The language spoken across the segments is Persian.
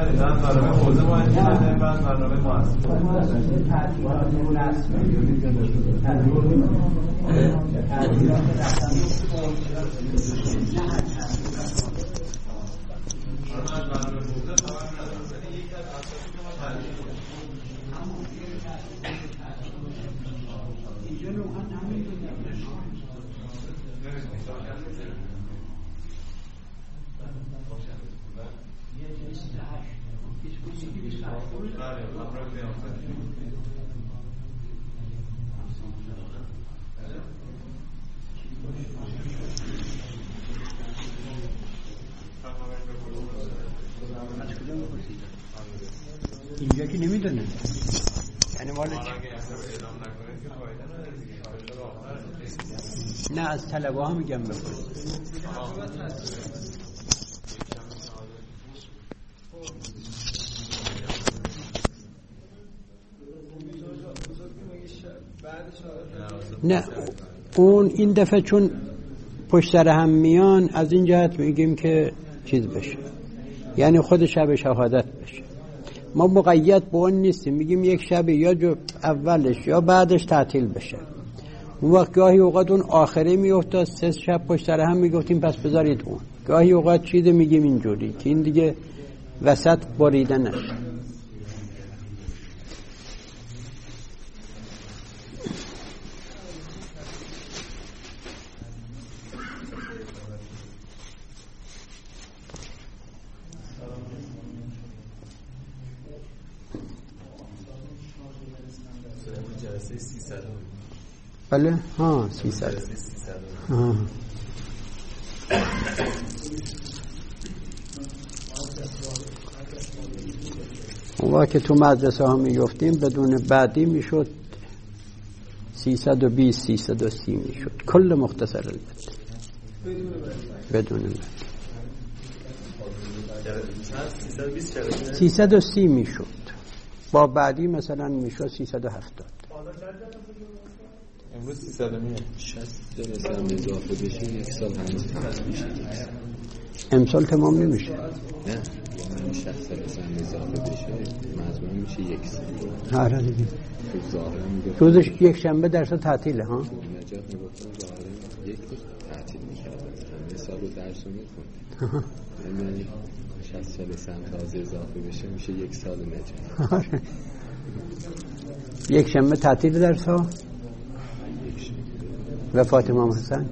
ندید، نه برنامه حوزه باید میدن، بعد برنامه مؤسسه تعطیلات رسمی اینجا که نمیدونه یعنی مال نه از طلبه ها میگم بکنه نه اون این دفعه چون پشت سر هم میان از این جهت میگیم که چیز بشه یعنی خود شب شهادت بشه ما مقید به اون نیستیم میگیم یک شب یا اولش یا بعدش تعطیل بشه اون وقت گاهی اوقات اون آخره میفته 3 شب پشت سر هم میگفتیم پس بذارید اون گاهی اوقات چیزی میگیم اینجوری که این دیگه وسط بریده نشه بله ها 300 ها اون که تو مدرسه ها میگفتیم بدون بعدی میشد 320 330 میشد کل مختصر البته بدون بعدی 330 میشد با بعدی مثلا میشد 370 امروز 300 میه 60 جلسه هم اضافه بشه یک سال هنوز تمام میشه امسال تمام نمیشه نه یعنی 60 جلسه هم اضافه بشه مجموع میشه یک سال آره دیگه ظاهرا میگه روزش یک شنبه درس تعطیله ها نجات میگفتن ظاهرا یک روز تعطیل میکردن همه سال رو درس رو میخوندن یعنی 60 جلسه هم تازه اضافه بشه میشه یک سال نجات آره یک شنبه تعطیل درس ها وفات امام حسن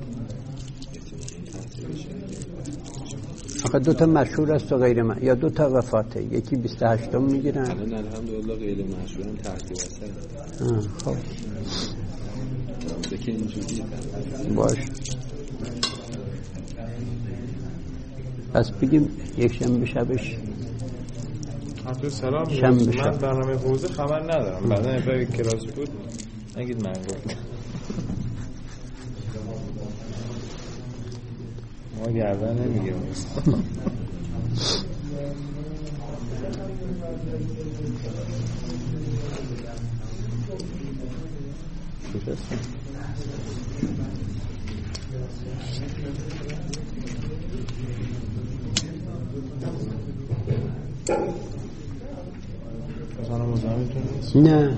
آخه 2 مشهور است و غیر یا 2 وفاته یکی 28 میگیرن الان الحمدلله غیر مشهور هم تحت واسه خب دیگه اینجوریه باش پس بگیم یک شنبه شبش حتی سلام شنبه من برنامه حوزه خبر ندارم بعدا اگه کلاس بود نگید من گفتم ما گردن نمیگیم نه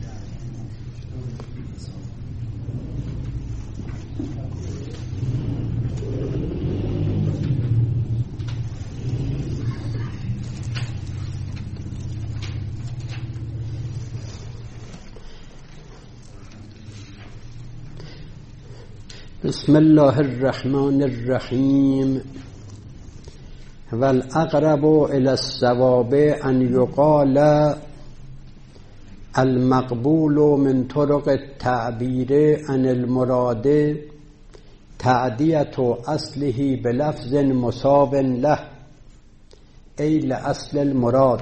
بسم الله الرحمن الرحیم والاقرب الى الصواب ان يقال المقبول من طرق التعبیر عن المراد تعدیت اصله بلفظ مصاب له ای لأصل المراد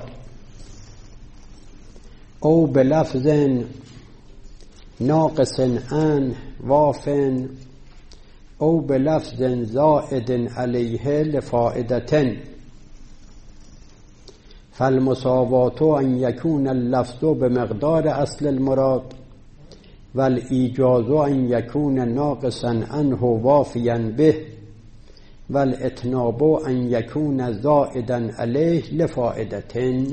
او بلفظ ناقص عن واف او بلفظ زائد علیه لفائدة فالمساوات ان یکون اللفظ بمقدار اصل المراد والایجاز ان یکون ناقصا عنه وافیا به والاتناب ان یکون زائدا علیه لفائدة.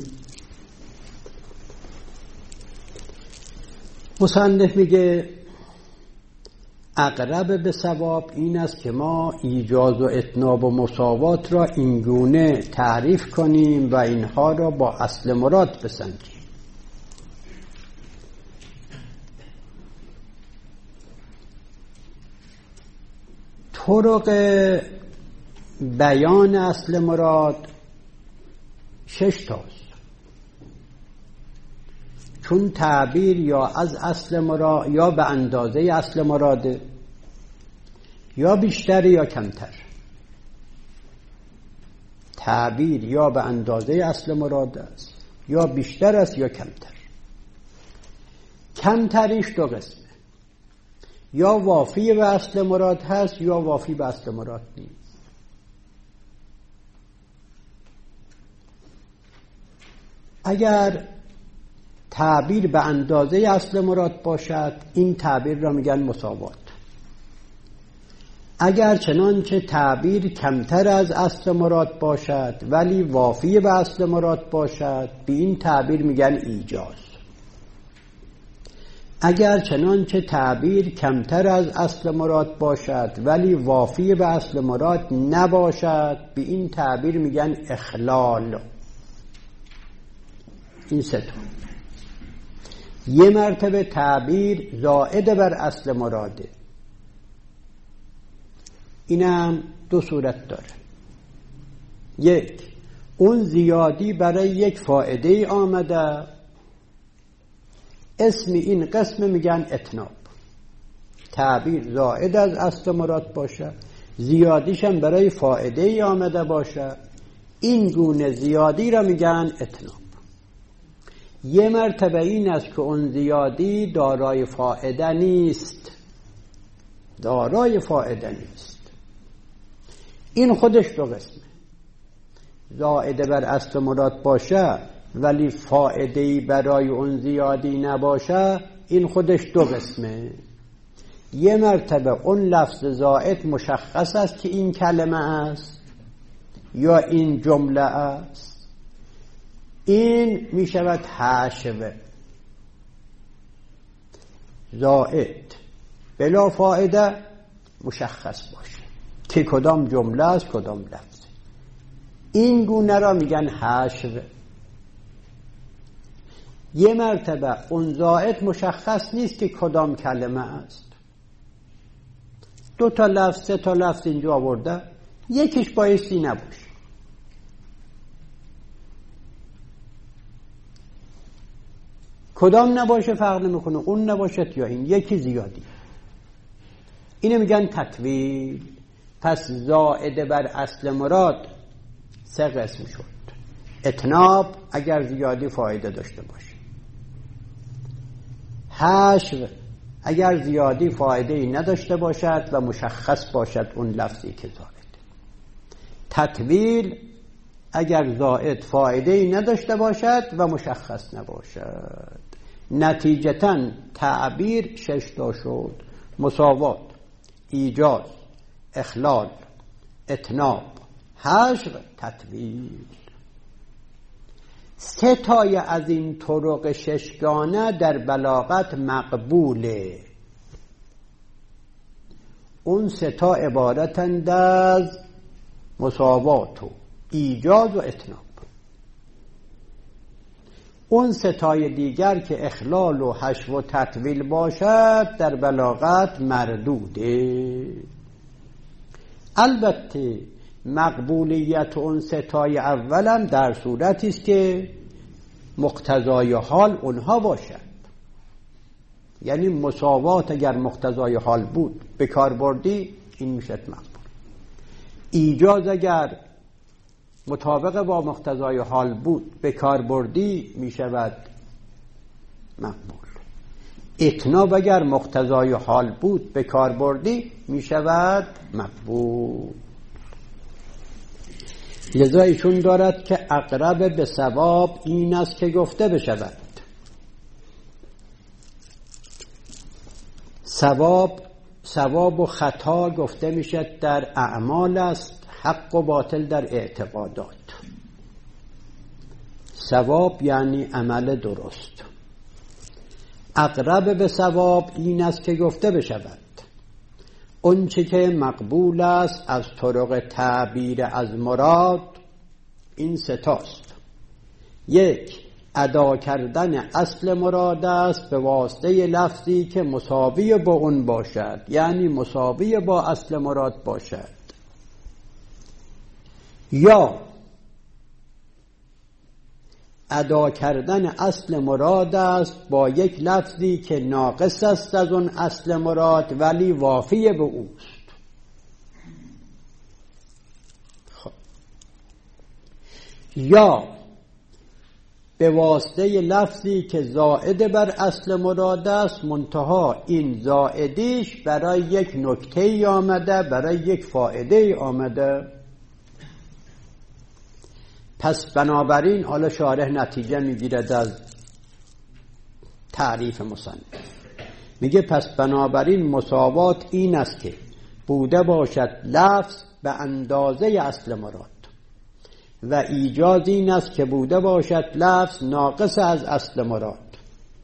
مصنف میگه اقرب به صواب این است که ما ایجاز و اتناب و مساوات را اینگونه تعریف کنیم و اینها را با اصل مراد بسنجیم. طرق بیان اصل مراد 6 تاست، چون تعبیر یا از اصل مراد یا به اندازه اصل مراده، یا بیشتر یا کمتر. تعبیر یا به اندازه اصل مراد است، یا بیشتر است یا کمتر. کمتریش 2 قسمه، یا وافی به اصل مراد هست یا وافی به اصل مراد نیست. اگر تعبیر به اندازه اصل مراد باشد این تعبیر را میگن مساوات. اگر چنانچه تعبیر کمتر از اصل مراد باشد ولی وافی به اصل مراد باشد به این تعبیر میگن ایجاز. اگر چنانچه تعبیر کمتر از اصل مراد باشد ولی وافی به اصل مراد نباشد به این تعبیر میگن اخلال. این 3 تا. یه مرتبه تعبیر زائد بر اصل مراده، اینم 2 صورت داره. 1 اون زیادی برای یک فائده آمده، اسم این قسم میگن اتناب. تعبیر زائد از اصل مراد باشه، زیادیش هم برای فائده آمده باشه، این گونه زیادی را میگن اتناب. یه مرتبه این است که اون زیادی دارای فائده نیست، دارای فائده نیست. این خودش 2 قسمه. زائده بر اصل مراد باشه ولی فائده‌ای برای اون زیادی نباشه، این خودش 2 قسمه. یه مرتبه اون لفظ زائد مشخص است که این کلمه است یا این جمله است، این می شود حشو. زائد بلا فائده مشخص باشه که کدام جمله است کدام لفظ، این گونه را میگن حشو. یه مرتبه اون زائد مشخص نیست که کدام کلمه است، 2 تا لفظ 3 تا لفظ اینجا آورده، یکیش بایستی نباشه. کدام نباشه فرق نمیکنه، اون نباشد یا این، یکی زیادی. اینو میگن تطویل. پس زائده بر اصل مراد 3 قسم شد. اتناب اگر زیادی فایده داشته باشه، حشو اگر زیادی فایده نداشته باشد و مشخص باشد اون لفظی که زائد. تطویل اگر زائد فایده نداشته باشد و مشخص نباشد. نتیجتاً تعبیر 6 تا شد: مساوات، ایجاز، اخلال، اتناب، حشو، تطویل. 3 تای از این طرق 6 گانه در بلاغت مقبوله. اون 3 تا عبارتند از مساوات و ایجاز و اتناب. اون 3 تای دیگر که اخلال و حشو و تطویل باشد در بلاغت مردوده. البته مقبولیت اون 3 تای اولم در صورتی است که مقتضای حال اونها باشد. یعنی مساوات اگر مقتضای حال بود به کار بردی این میشد مقبول. ایجاز اگر مطابق با مقتضای حال بود به کار بردی می شود مقبول. اتناب اگر مقتضای حال بود به کار بردی می شود مقبول. لذا ایشون دارد که اقرب به صواب این است که گفته بشود. ثواب و خطا گفته میشد در اعمال است، حق و باطل در اعتقادات. صواب یعنی عمل درست. اقرب به صواب این است که گفته بشود اون چه که مقبول است از طرق تعبیر از مراد این ستاست. یک، ادا کردن اصل مراد است به واسطه لفظی که مساوی با اون باشد، یعنی مساوی با اصل مراد باشد، یا ادا کردن اصل مراد است با یک لفظی که ناقص است از اون اصل مراد ولی وافی به اوست. خب. یا به واسطه لفظی که زائد بر اصل مراد است، منتها این زائدیش برای یک نکته آمده، برای یک فایده آمده. پس بنابراین حالا شارح نتیجه میگیرد از تعریف مصنف، میگه پس بنابراین مساوات این است که بوده باشد لفظ به اندازه اصل مراد و ایجاز این است که بوده باشد لفظ ناقص از اصل مراد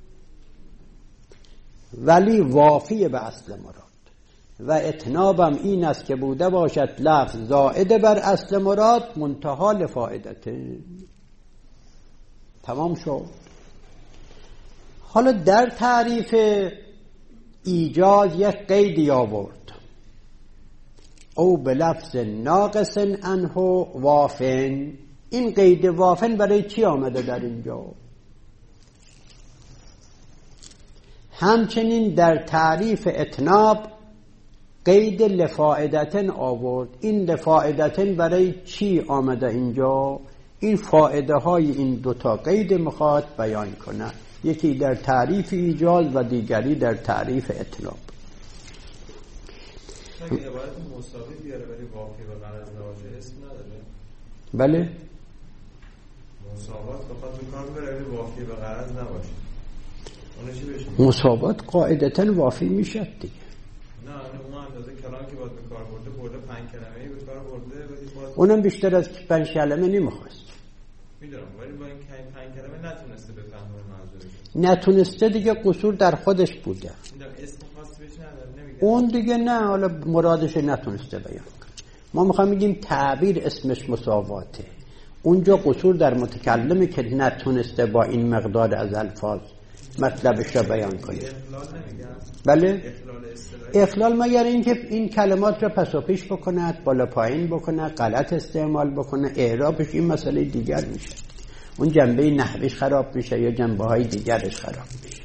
ولی وافی به اصل مراد، و اتنابم این است که بوده باشد لفظ زائد بر اصل مراد منتها لفائدته. تمام شد. حالا در تعریف ایجاز یک قیدی آورد، او به لفظ ناقص عنه وافن. این قید وافن برای چی آمده در اینجا؟ همچنین در تعریف اتناب قید لفائدتن آورد. این لفائدتن برای چی آمده اینجا؟ این فائده های این دوتا قید میخواد بیان کنه، یکی در تعریف ایجاز و دیگری در تعریف اتناب. اگه عبارت مساوی بیاره ولی وافی و غرض نباشه اسم نداره؟ بله، مساوات بخواد به کار بره ولی وافی و غرض نباشه اون چی بشه؟ مساوات قاعدتاً وافی میشد دیگه. نه اون اندازه کلام که باید به کار برده 5 کلمه‌ای به کار برده ولی اونم بیشتر از 5 کلمه نمیخواست. میدونم ولی با این 5 کلمه نتونسته بفهمه منظورش. نتونسته دیگه، قصور در خودش بوده. میدونم اسم خاصی بهش نداره نمیگه. اون دیگه نه، حالا مرادش نتونسته بیان کنه. ما میخوایم بگیم تعبیر اسمش مساواته. اونجا قصور در متکلمه که نتونسته با این مقدار از الفاظ مطلبش را بیان کنه. بله؟ اخلال مگر اینکه این کلمات را پس و پیش بکند، بالا پایین بکنه، غلط استعمال بکنه، اعرابش این مسئله دیگر میشه. اون جنبه نحویش خراب میشه یا جنبه های دیگرش خراب میشه.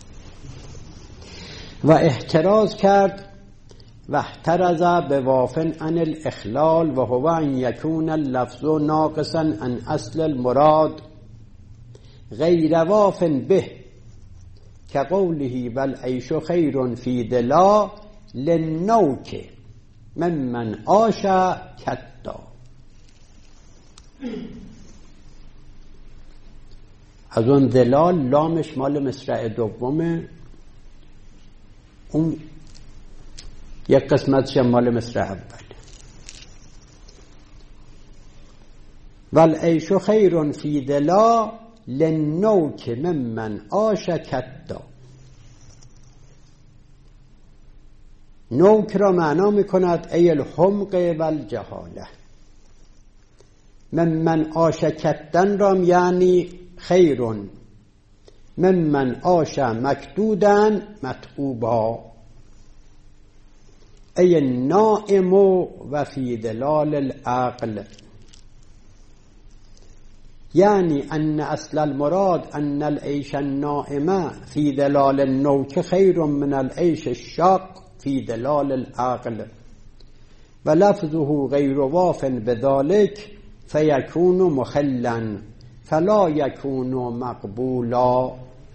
و احتراز کرد و احترز به وافن عن الاخلال و هو ان یکون اللفظ ناقصا عن اصل المراد غیر وافن به که قوله والعیش خیر فی دلا للنوک ممن عاش کدا. از اون دلال لامش مال مصرع دومه، اون یک قسمتش مال مصرع اول. والعیش خیر فی دلا للنوک ممن عاش کدا. نوک را معنا میکند ای الحمق والجهاله. ممن عاش کدن را یعنی خیرون، ممن عاش مکدودن متعوبا ای النائم و فی دلال العقل. یعنی ان اصل المراد ان العیش النائم فی دلال النوک خیر من العیش الشاق فی دلال العقل و لفظه غیر واف بذلك فیکون مخلا فلا یکون مقبولا.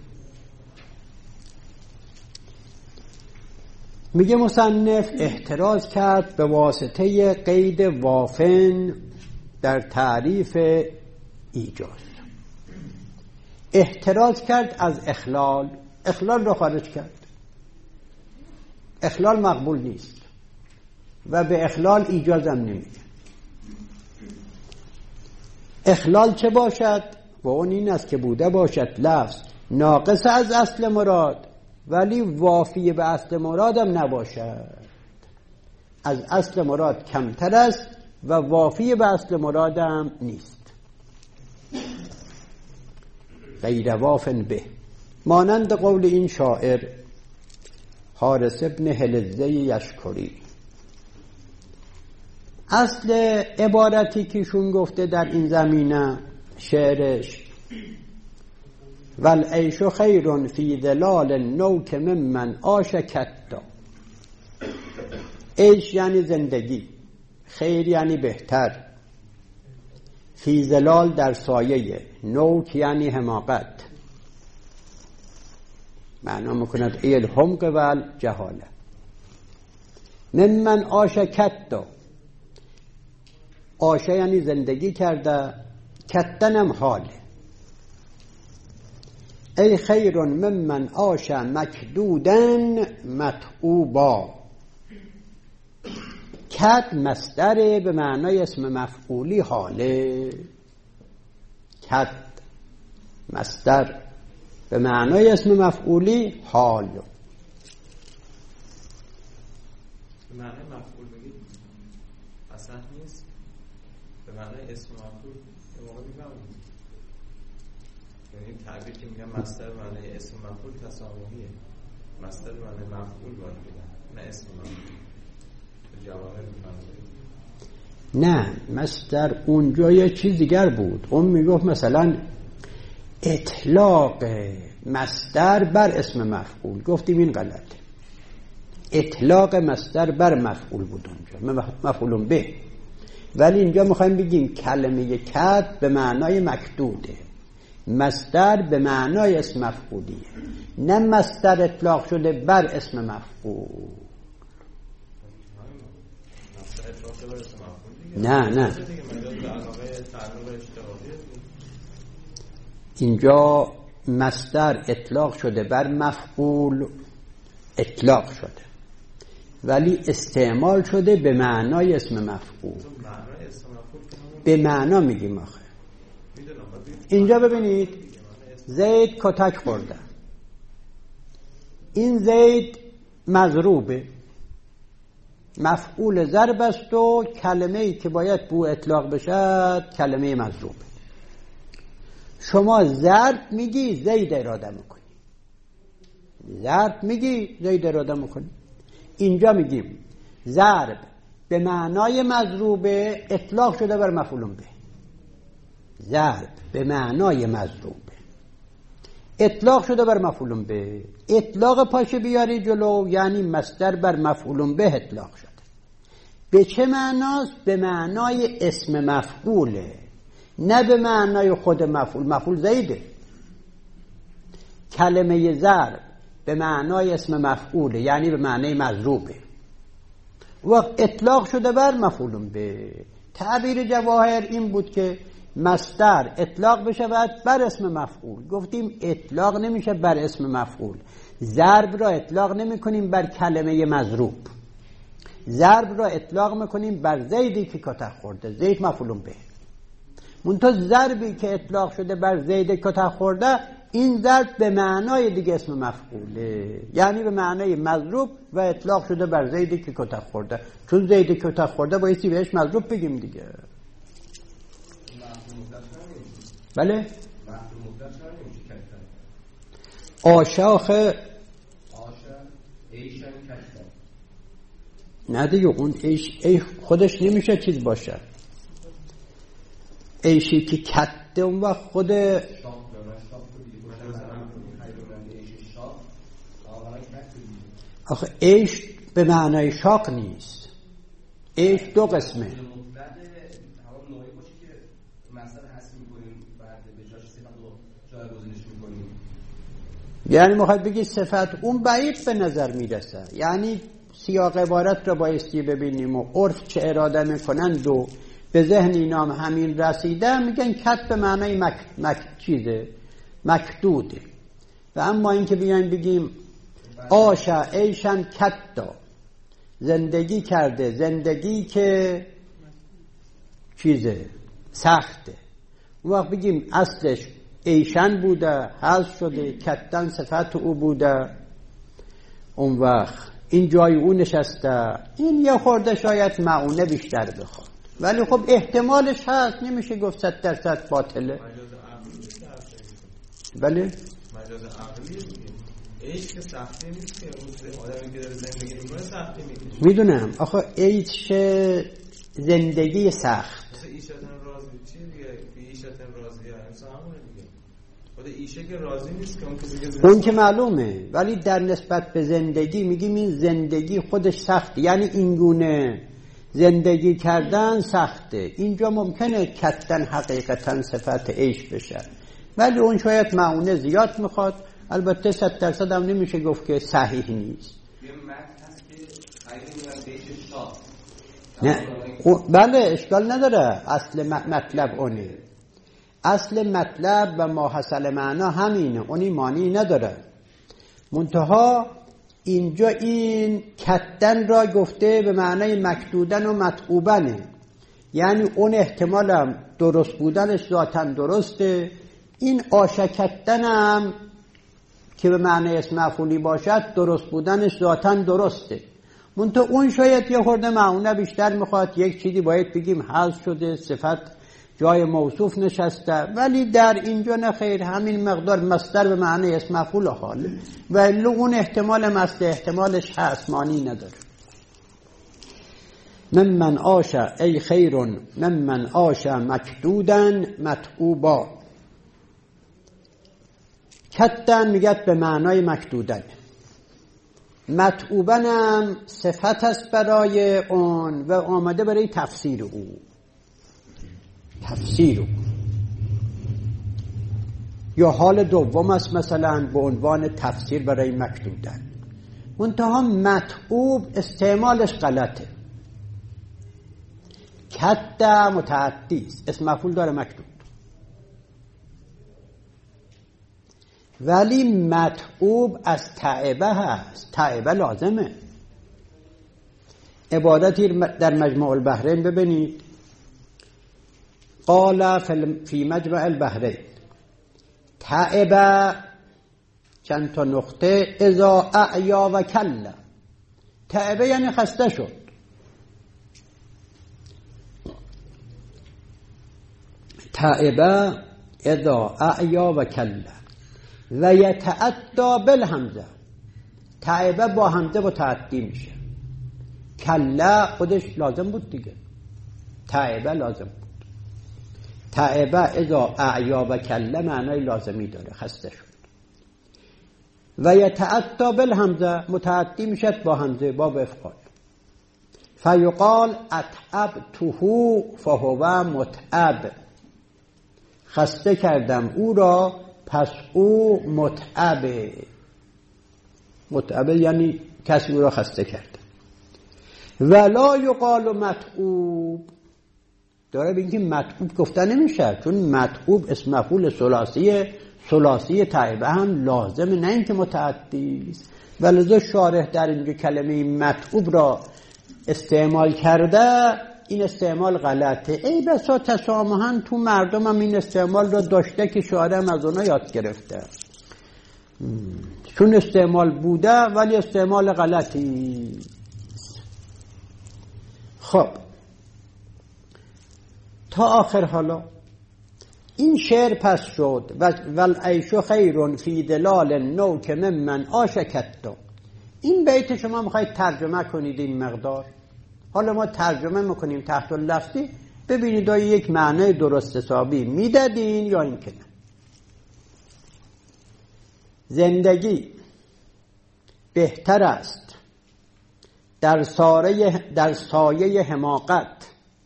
میگه مصنف احتراز کرد به واسطه قید وافن در تعریف ایجاز. احتراز کرد از اخلال، اخلال رو خارج کرد. اخلال مقبول نیست و به اخلال ایجاز هم نمیده. اخلال چه باشد؟ و اون این است که بوده باشد لفظ ناقص از اصل مراد ولی وافی به اصل مراد هم نباشد، از اصل مراد کمتر است و وافی به اصل مراد هم نیست. غیر وافن به، مانند قول این شاعر حارث ابن هلزه یشکری. اصل عبارتی که شون گفته در این زمینه شعرش والعیش خیر فی ظلال نوک ممن عاش کتا، عیش یعنی زندگی، خیر یعنی بهتر، فی ظلال در سایه، نوک یعنی حماقت، معنا میکند ای الحمق و الجهاله. ممن عاش کتا، عاشه یعنی زندگی کرده، کتنم حاله. ای خیر ممن عاش مکدودن متعوبا، کد مصدر به معنای اسم مفعولی حاله، کد مصدر به معنای اسم مفعولی حال. به معنای مفعول بگید اصلا نیست، به معنای اسم مفعول به موقع میفهمید، یعنی تعبیر که میگم مصدر به معنای اسم مفعول تسامحیه، مصدر به معنای مفعول باید بگم، نه اسم مفعول. جواهر میفهمید؟ نه، مصدر اونجا یه چیز دیگر بود. اون میگفت مثلا اطلاق مصدر بر اسم مفعول، گفتیم این غلطه. اطلاق مصدر بر مفعول بود اونجا، مفعول به، ولی اینجا میخوایم بگیم کلمه کد به معنای مکدوده، مصدر به معنای اسم مفعولیه، نه مصدر اطلاق شده بر اسم مفعول. نه اینجا مصدر اطلاق شده بر مفعول، اطلاق شده ولی استعمال شده به معنای اسم مفعول. به معنا میگیم آخه. اینجا ببینید زید کتک خورده، این زید مضروبه، مفعول ضرب است و کلمه‌ای که باید بو اطلاق بشد کلمه مضروبه. شما ضرب میگی زید اراده میکنی، ضرب میگی زید اراده میکنی. اینجا میگیم ضرب به معنای مضروبه اطلاق شده بر مفعول به، ضرب به معنای مضروبه اطلاق شده بر مفعول به. اطلاق پاشه بیاری جلو یعنی مصدر بر مفعول به اطلاق شده. به چه معناست؟ به معنای اسم مفعوله، نه به معنای خود مفعول. مفعول زیده. کلمه ضرب به معنای اسم مفعوله یعنی به معنای مضروبه و اطلاق شده بر مفعول به. تعبیر جواهر این بود که مصدر اطلاق بشود بر اسم مفعول. گفتیم اطلاق نمیشه بر اسم مفعول. ضرب را اطلاق نمی کنیم بر کلمه مضروب، ضرب را اطلاق میکنیم بر زیدی که کتک خورده، زید مفعول به. منتها ضربی که اطلاق شده بر زید کتک خورده، این ضرب به معنای دیگه اسم مفعوله یعنی به معنای مضروب و اطلاق شده بر زیدی که کتک خورده. چون زیدی که کتک خورده بایستی بهش مضروب بگیم دیگه. بله؟ آشاخ نه دیگه، اون ایش خودش نمیشه چیز باشه. ایشی که کته اون وقت خود آخه ایش به معنای شاق نیست. ایش دو قسمه. یعنی میخواد بگی صفت اون بعید به نظر میرسه، یعنی سیاق عبارت را بایستی ببینیم و عرف چه اراده میکنند و به ذهن اینا همین رسیده، میگن کت به معنای چیزه مکدوده. و اما اینکه بیان بگیم آشا ایشن کتا، زندگی کرده زندگی که چیزه سخته، اون وقت بگیم اصلش ایشن بوده، حذف شده، کتن صفت او بوده، اون وقت این جای او نشسته، این یه خورده شاید معونه بیشتر بخواد، ولی خب احتمالش هست، نمیشه گفت 100% باطله. بله مجاز عقلیه دیگه. عیش که سختی نیست که اون آدمی که داره زندگی میکنه سختی میکنه. میدونم آخه عیش زندگی سخت. مثل ایشتن راضی چی دیگه؟ ایشتن راضیه انسان همونه دیگه. خود ایشه که راضی نیست که اون کسی که اون که معلومه، ولی در نسبت به زندگی میگیم این زندگی خودش سخت، یعنی اینگونه زندگی کردن سخته. اینجا ممکنه کتن حقیقتا صفت عیش بشه، ولی اون شاید معونه زیاد میخواد. البته 100% هم نمیشه گفت که صحیح نیست. نه بله اشکال نداره، اصل مطلب اونه، اصل مطلب و ما حصل معنا همینه، اونی معنی نداره. منتها اینجا این کتن را گفته به معنای مکدودن و مطعوبنه، یعنی اون احتمالم درست بودنش ذاتاً درسته، این آشکتن هم که به معنی اسم مفعولی باشد درست بودنش ذاتاً درسته. منتها اون شاید یه خورده معونه بیشتر میخواد، یک چیزی باید بگیم حذف شده، صفت جای موصوف نشسته، ولی در اینجا نه خیر، همین مقدار مصدر به معنی اسم مفعول حاله، ولی اون احتمال مصدر احتمالش هست، معنی نداره. من عاش ای خیر من عاش مکدودن مطعوبا. کتن میگد به معنای مکدودن، مطعوبن هم صفت است برای اون و آمده برای تفسیر او، تفسیر او یا حال دوم است مثلا به عنوان تفسیر برای مکدودن. منتها مطعوب استعمالش غلطه، کد متعدی است، اسم مفعول داره مکدود، ولی مطعوب از تعبه هست، تعبه لازمه. عبارتی در مجمع البحرین ببینید، قال فی مجمع البحرین تعبه چند تا نقطه اذا اعیا و کلا. تعبه یعنی خسته شد، تعبه اذا اعیا و کلا و یتعدی بالهمزه. تعبه با همزه متعدی میشه، کلا خودش لازم بود دیگه، تعبه لازم بود. تعبه اذا اعیا و کلا معنای لازمی داره، خسته شد. و یتعدی بالهمزه متعدی میشد با همزه، باب افعال. فیقال اتعبته فهو متعب، خسته کردم او را پس او متعبه. متعبه یعنی کسی او را خسته کرده. ولا یقال متعوب، داره بگیم متعوب گفته نمیشه، چون متعوب اسم مفعول ثلاثی تعبه هم لازم، نه اینکه متعدی است. ولذا شارح در اینجا کلمه متعوب را استعمال کرده، این استعمال غلطه. ای بسا تسامحاً تو مردم هم این استعمال را داشته که شارح هم از اونا یاد گرفته، چون استعمال بوده ولی استعمال غلطی. خب تا آخر حالا این شعر پس شد والعیش خیر فی دلال نوک ممن عاش کتو. این بیت شما میخواید ترجمه کنید این مقدار، حالا ما ترجمه میکنیم تحت اللفظی، ببینید آیا یک معنی درست حسابی میدادین یا این که نه. زندگی بهتر است در سایه حماقت،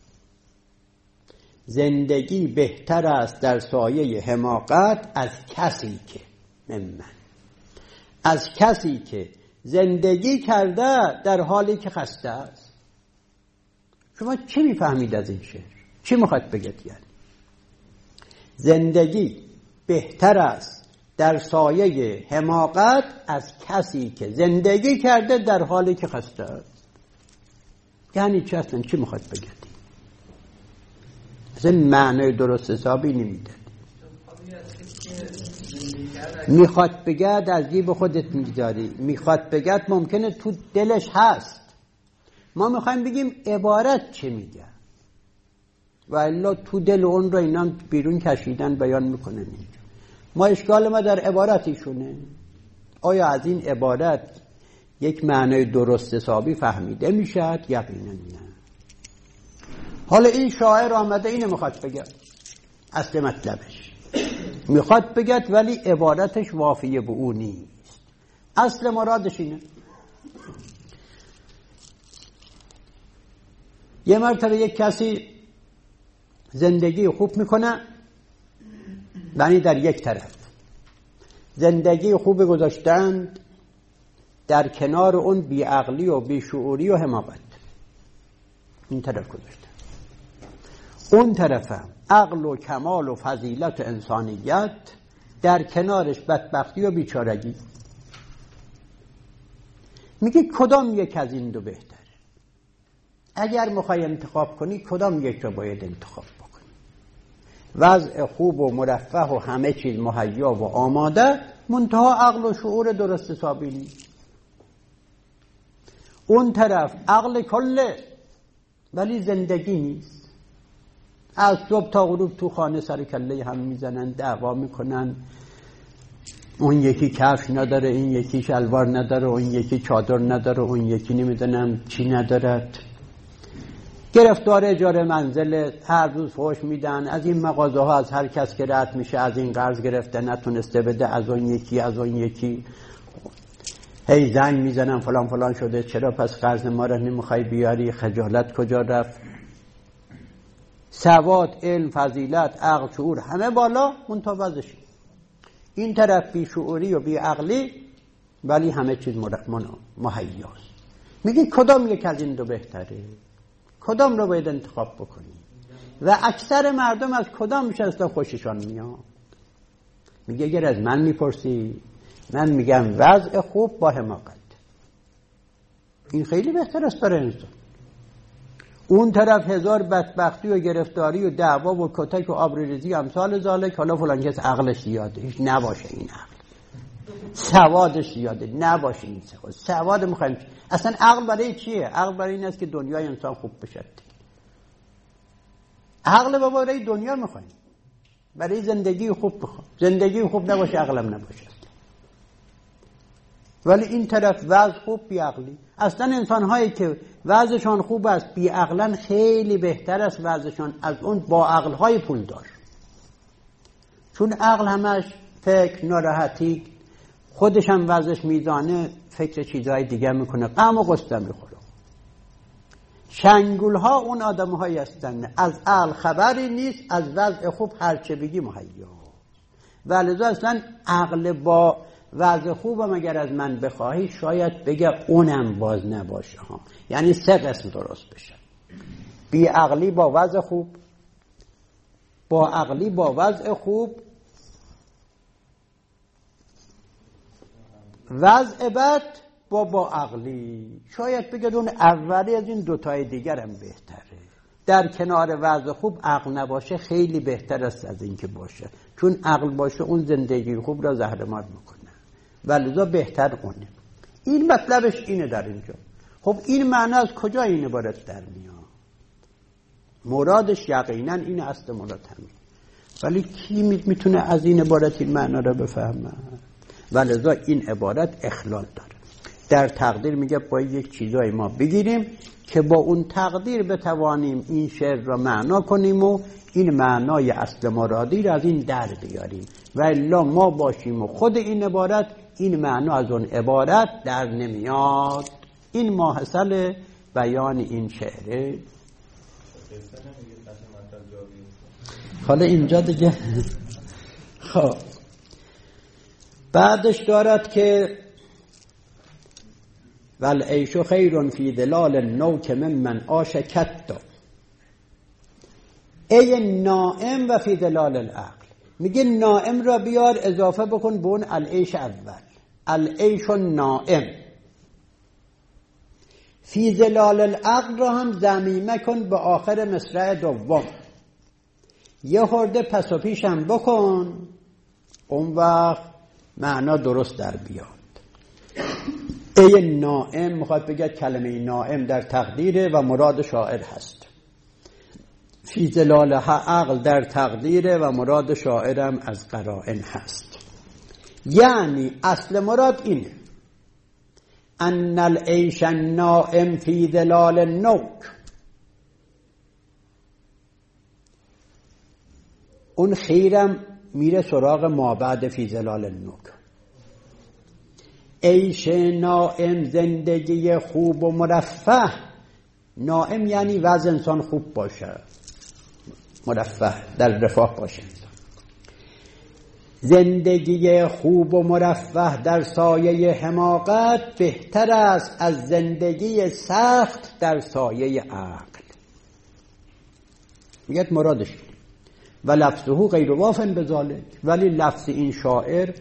زندگی بهتر است در سایه حماقت از کسی که از کسی که زندگی کرده در حالی که خسته است. شما چی میفهمید از این شعر؟ چی میخواد بگید؟ یعنی زندگی بهتر است در سایه حماقت از کسی که زندگی کرده در حالی که خسته است. یعنی چی اصلا؟ چی میخواد بگید؟ اصلا معنای درست حسابی نمیده. میخواد بگد از جیب خودت میگذاری، میخواد بگد ممکنه تو دلش هست. ما میخوایم بگیم عبارت چه میگه و الا تو دل اون رو اینا بیرون کشیدن بیان میکنن اینجا. ما اشکال ما در عبارتیشونه. آیا از این عبارت یک معنای درست حسابی فهمیده میشد؟ یقینا نه. حالا این شاعر آمده اینو میخواد بگه، اصل مطلبش میخواد بگه ولی عبارتش وافیه به اون نیست. اصل مرادش اینه. یه مرتبه یک کسی زندگی خوب میکنه، یعنی در یک طرف زندگی خوب گذاشتند، در کنار اون بیعقلی و بیشعوری و حماقت این طرف گذاشتند. اون طرف عقل و کمال و فضیلت و انسانیت، در کنارش بدبختی و بیچارگی. میگه کدام یک از این دو بهتره؟ اگر میخوای انتخاب کنی کدام یک رو باید انتخاب بکنی؟ وضع خوب و مرفه و همه چیز مهیا و آماده، منتها عقل و شعور درست حسابی نیست. اون طرف عقل کله ولی زندگی نیست. از صبح تا غروب تو خانه سر کله هم میزنن، دعوا میکنن. اون یکی کفش نداره، این یکی شلوار نداره، اون یکی چادر نداره، اون یکی نمیدونم چی ندارد. گرفتار اجاره منزل، هر روز فحش میدن. از این مغازه ها از هر کس که رد میشه از این قرض گرفته نتونسته بده، از اون یکی هی زنگ میزنن فلان فلان شده، چرا پس قرض ما رو نمیخوای بیاری؟ خجالت کجا رفت؟ سواد، علم، فضیلت، عقل، شعور همه بالا، منتوازش. این طرف بی شعوری و بی عقلی ولی همه چیز مهیاست. میگه کدام یک از این دو بهتره؟ کدام رو باید انتخاب بکنی؟ و اکثر مردم از کدامش اصلا خوششان میاد؟ میگه اگر از من میپرسی من میگم وضع خوب با حماقت. این خیلی بهتر است برای انسان. اون طرف هزار بدبختی و گرفتاری و دعوا و کتک و آبروریزی امثال ذالک. حالا فلان کس عقلش زیاده، هیچ نباشه این عقل. سوادش زیاده، نباشه این سواد. سواد میخوایم. اصلا عقل برای چیه؟ عقل برای این است که دنیای انسان خوب بشه. عقل بابا برای دنیا میخوایم، برای زندگی خوب بخوام. زندگی خوب نباشه عقلم نباشه. ولی این طرف وضع خوب بی عقلی. اصلا انسان هایی که وضعشان خوب است بی عقلن خیلی بهتر است وضعشان از اون با عقل های پول دار. چون عقل همش فکر، ناراحتی، خودش هم وضعش میزانه، فکر چیزهای دیگه میکنه، غم و غصه میخوره. شنگول ها اون آدم هایی هستن از عقل خبری نیست، از وضع خوب هرچه بگی مهیا. ولذا اصلا عقل با وضع خوبم اگر از من بخواهی شاید بگه اونم باز نباشه ها. یعنی سه قسم درست بشه: بی عقلی با وضع خوب، با عقلی با وضع خوب، وضع بد با عقلی. شاید بگه اون اولی از این دوتای دیگرم بهتره. در کنار وضع خوب عقل نباشه خیلی بهتر است از این که باشه، چون عقل باشه اون زندگی خوب را زهرمار میکنه، ولذا بهتر اونه. این مطلبش اینه در اینجا. خب این معنی از کجا این عبارت در میاد؟ مرادش یقینا این اصل مراد همین. ولی کی میتونه از این عبارت این معنی را بفهمه؟ ولذا این عبارت اخلال داره. در تقدیر میگه باید یک چیزایی ما بگیریم که با اون تقدیر بتوانیم این شعر را معنا کنیم و این معنای اصل مرادی را از این در بیاریم. و الا ما باشیم و خود این عبارت این معنا از اون عبارت در نمیاد. این ماحصل بیان این شعره. حالا اینجا دیگه خب بعدش دارد که والعیش خیر فی ظلال النوک ممن عاش کتا، ای نائم و فی ظلال العقل. میگه نائم را بیار اضافه بکن به اون العیش اول، العیش نائم. فی ظلال العقل را هم ضمیمه کن به آخر مصرع دوم. یه خورده پس و پیشم بکن، اون وقت معنا درست در بیاد. ای نائم میخواد بگه کلمه نائم در تقدیره و مراد شاعر هست. فی ظلالها عقل در تقدیره و مراد شاعرم از قرائن هست. یعنی اصل مراد اینه ان العیش النائم فی ظلال النوک. اون خیرم میره سراغ ما بعد فی ظلال النوک. عیش نائم زندگی خوب و مرفه. نائم یعنی وضع انسان خوب باشه، مرفه در رفاه باشه. زندگی خوب و مرفه در سایه حماقت بهتر است از زندگی سخت در سایه عقل. میگه مرادش و لفظه غیر وافن بذالک، ولی لفظ این شاعر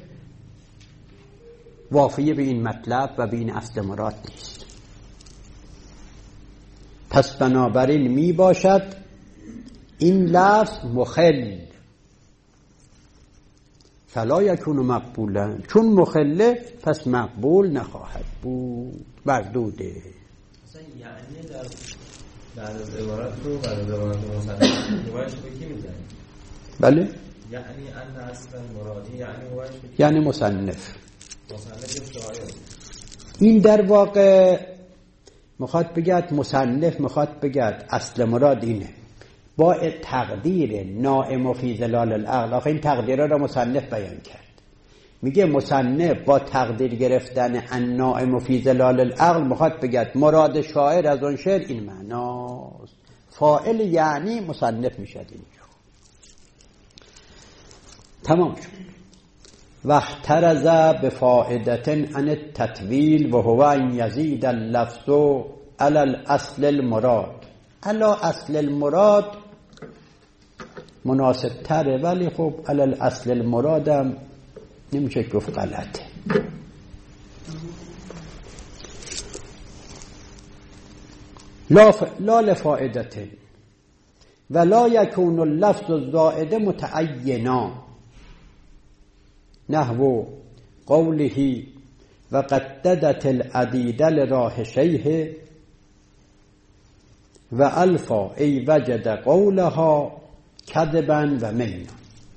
وافیه به این مطلب و به این اصل مراد نیست. پس بنابراین می باشد این لفظ مخل، فلا یکون مقبولا، چون مخله پس مقبول نخواهد بود، مردوده. مثلا یعنی در بعد از عبارت رو بعد از عبارت مصنف هوایش به کی میزنی؟ بله؟ یعنی ان اصلا مرادی یعنی هوایش به کی؟ یعنی مصنف شاعر. این در واقع میخواد بگد مصنف میخواد بگد اصل مراد اینه با تقدیر نائم و فی ظلال العقل. آخه این تقدیرها را مصنف بیان کرد. میگه مصنف با تقدیر گرفتن ان نائم و فی ظلال العقل میخواد بگد مراد شاعر از اون شعر این معناست. فاعل یعنی مصنف میشد اینجا. تمام شد. واحترز بفائدة عن التطویل و هو ان یزید اللفظ علی الاصل المراد. علی اصل المراد مناسب تره، ولی خب علی الاصل المرادم نمیشه گفت غلطه. لا لفائدة ولا يكون اللفظ الزائد متعینا نحو قوله وقددت العدید لراحشیه و الفا ای وجد قولها کذبا و مینا.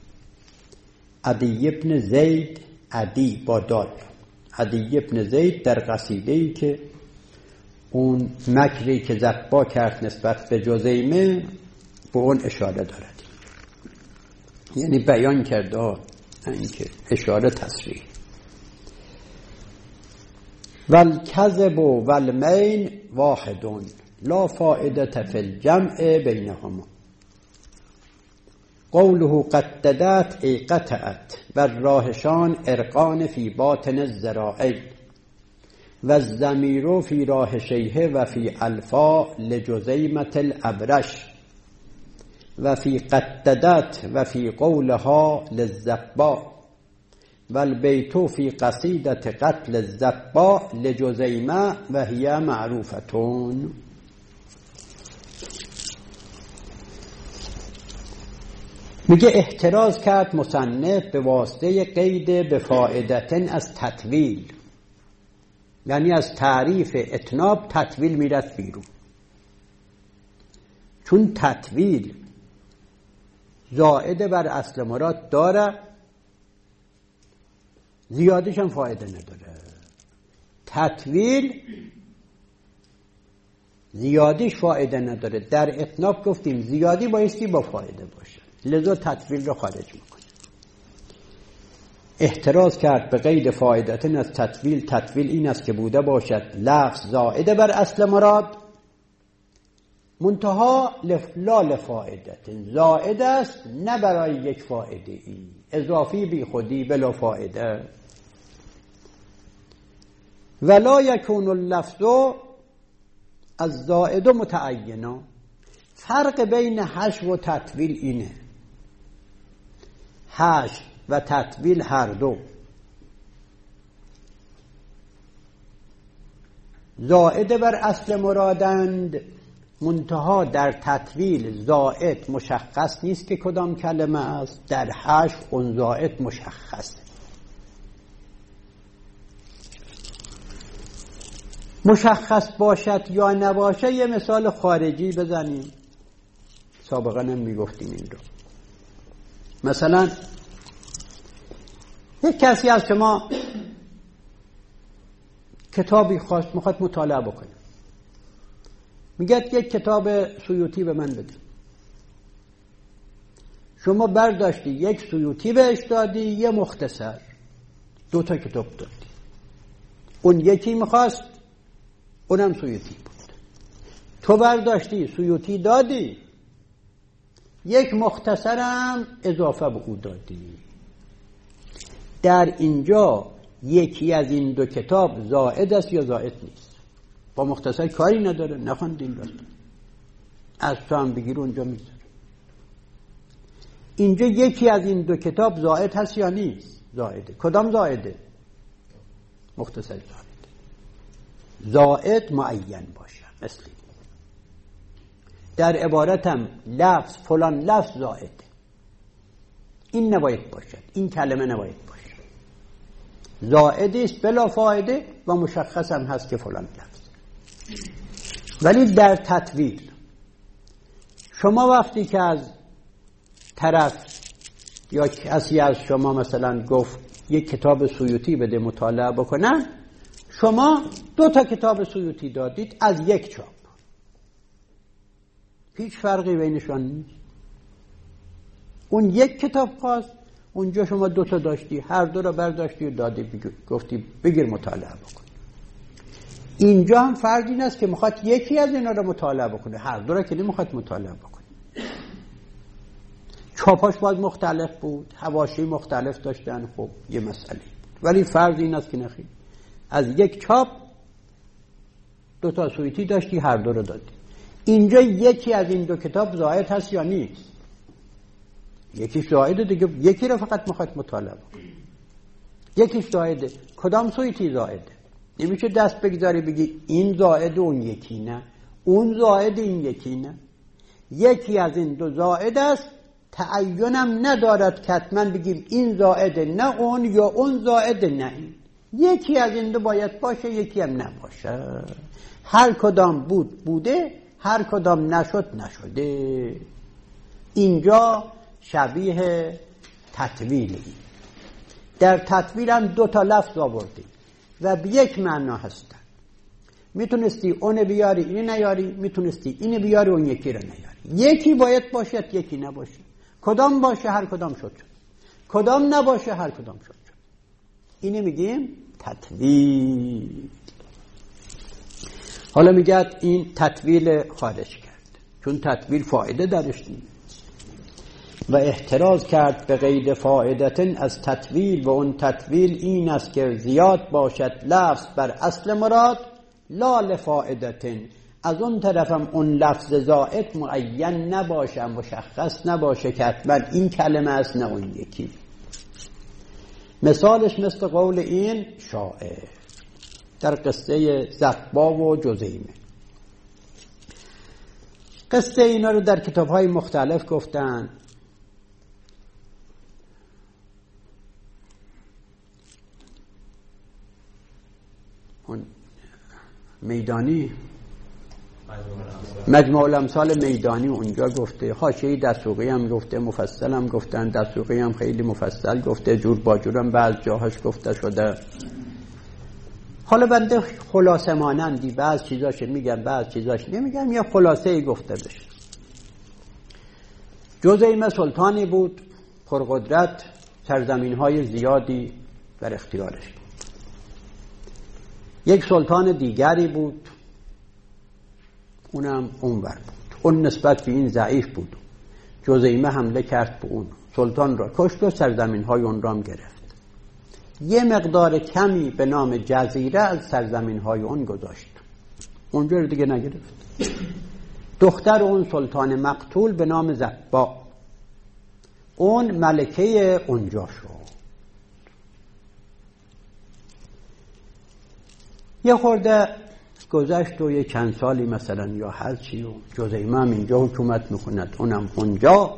عدی ابن زید، عدی با دال، عدی ابن زید در قصیده‌ای که اون مکری که زبا کرد نسبت به جزیمه به اون اشاره دارد، یعنی بیان کرده اینکه اشاره تصریح. والکذب والمین واحدون لا فائدة فی الجمع بینهما. قوله قددت ای قطعت والراحشان ارقان فی باطن الذراعین و الضمیر فی راحشیه و فی الفا لجزیمة الابرش و فی قددت و فی قولها للزبا و البیت فی قصیدة قتل الزبا لجزیمه و هی معروفتون. میگه احتراز کرد مصنف به واسطه قید بفائدتن از تطویل، یعنی از تعریف اتناب تطویل میرد بیرون، چون تطویل زائد بر اصل مراد داره، زیادش هم فایده نداره. تطویل زیادیش فایده نداره. در اتناب گفتیم زیادی بایستی با فایده باشه، لذا تطویل رو خارج میکنه. احتراز کرد به قید فایدتن از تطویل. تطویل این است که بوده باشد لفظ زائد بر اصل مراد، منتها لا لفائدتن، زائد است نه برای یک فایده ای، اضافی بی خودی بلا فایده. ولا یکون اللفظ از زائد متعینا. فرق بین حشو و تطویل اینه، حشو و تطویل هر دو زائد بر اصل مرادند، منتها در تطویل زائد مشخص نیست که کدام کلمه است، در حشو اون زائد مشخصه. مشخص باشد یا نباشه یه مثال خارجی بزنیم، سابقا هم میگفتیم این رو. مثلا یک کسی از شما کتابی خواست میخواد مطالعه بکنه، میگه یک کتاب سیوطی به من بده. شما برداشتی یک سیوطی بهش دادی، یه مختصر، 2 تا کتاب دادی. اون یکی میخواست، اونم سیوطی بود. تو برداشتی سیوطی دادی، یک مختصرم اضافه به او دادی. در اینجا یکی از این 2 کتاب زائد است یا زائد نیست؟ با مختصر کاری نداره، نخوندیم داشت، از تو هم بگیر اونجا میذاره. اینجا یکی از این 2 کتاب زائد هست یا نیست؟ زائده. کدام زائده؟ مختصر زائده. زائد معین باشه، مثل در عبارتم لفظ فلان لفظ زائده، این نباید باشد، این کلمه نباید باشد. زائدی است بلا فایده و مشخص هم هست که فلان لفظ. ولی در تطویل شما وقتی که از طرف یا کسی از شما مثلا گفت یک کتاب سیوطی بده مطالعه بکنم، شما 2 تا کتاب سیوطی دادید از یک چاپ، هیچ فرقی بینشان نیست. اون یک کتاب خواست، اونجا شما 2 تا داشتی، هر 2 را برداشتی و دادی، گفتی بگیر مطالعه بکن. اینجا هم فرض این است که میخواد یکی از اینا رو مطالعه بکنه، هر 2 را که نمیخواد مطالعه بکنه. چاپاش باید مختلف بود، حواشی مختلف داشتن، خب یه مسئله بود. ولی فرض این است که نخیر، از یک چاپ 2 تا سیوطی داشتی، هر 2 رو دادی. اینجا یکی از این 2 کتاب زائد هست یا نیست؟ یکیش زائده دیگه، یکی رو فقط میخواد مطالعه بکنه، یکیش زائده. کدام سیوطی زائده؟ نمیشه دست بگذاری بگی این زائد اون یکی نه، اون زائد این یکی نه. یکی از این 2 زائد است، تعینم ندارد که حتما بگیم این زائده نه اون، یا اون زائده نه این. یکی از این 2 باید باشه، یکی هم نباشه. هر کدام بود بوده، هر کدام نشد نشده. اینجا شبیه تطویلی. در تطویل هم 2 تا لفظ آوردی و به یک معنا هستن. میتونستی اون بیاری این نیاری، میتونستی این بیاری اون یکی رو نیاری. یکی باید باشد، یکی نباشه. کدام باشه هر کدام شد، کدام نباشه هر کدام شد. اینه میگیم تطویل. حالا میگه این تطویل خارج کرد، چون تطویل فایده درش نیست و احتراز کرد به قید فایدتن از تطویل، و اون تطویل این است که زیاد باشد لفظ بر اصل مراد لا لفایدتن. از اون طرفم اون لفظ زائد معین نباشه، مشخص نباشه که حتما این کلمه است نه اون یکی. مثالش مثل قول این شاعر در قصه زقبا و جزیمه. قصه اینا رو در کتاب‌های مختلف گفتن. اون میدانی مجموع الامثال میدانی اونجا گفته، حاشیه دسوقی هم گفته، مفصل هم گفتن، دسوقی هم خیلی مفصل گفته، جور با جور هم بعض جاهاش گفته شده. حالا بنده خلاصه مانندی بعض چیزاش میگم بعض چیزاش نمیگم، یا خلاصه گفته بشه. جزیمه سلطانی بود پرقدرت، سرزمین‌های زیادی در اختیارش بود. یک سلطان دیگری بود، اونم اونور بود. اون نسبت به این ضعیف بود. جزیمه حمله کرد به اون، سلطان را کشت و سرزمین‌های اون را هم گرفت. یه مقدار کمی به نام جزیره از سرزمین‌های اون گذاشت، اونجا رو دیگه نگرفت. دختر اون سلطان مقتول به نام زقبا، اون ملکه اونجا شد. یه خورده گذشت و یه چند سالی مثلا یا هر چی و جزیمه هم اینجا حکومت میکند اونم اونجا.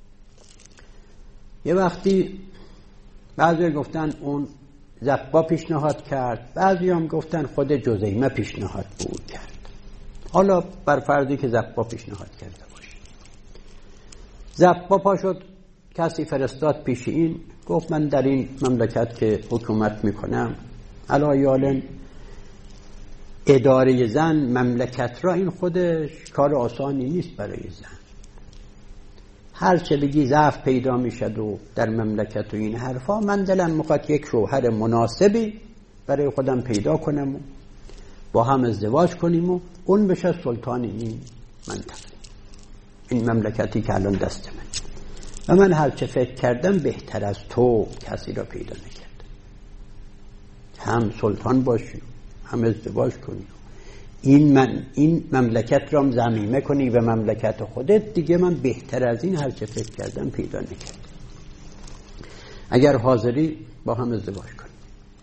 یه وقتی بعضی گفتن اون زبا پیشنهاد کرد، بعضی هم گفتن خود جزیمه پیشنهاد بود کرد. حالا بر فرضی که زبا پیشنهاد کرده باشه. زبا پا شد، کسی فرستاد پیش این، گفت من در این مملکت که حکومت میکنم علایالن اداره زن مملکت را، این خودش کار آسانی نیست برای زن. هر چه بگی ضعف پیدا میشد و در مملکت و این حرفا، من دلم میخواد یک شوهر مناسبی برای خودم پیدا کنم و با هم ازدواج کنیم و اون بشه سلطان این منطقه، این مملکتی که الان دست من. و من هر چه فکر کردم بهتر از تو کسی را پیدا نکردم، هم سلطان باشی هم ازدواج کنی، این مملکت را ضمیمه کنی و مملکت خودت. دیگه من بهتر از این هر چه فکر کردم پیدا نکردم. اگر حاضری با هم ازدواج کنی.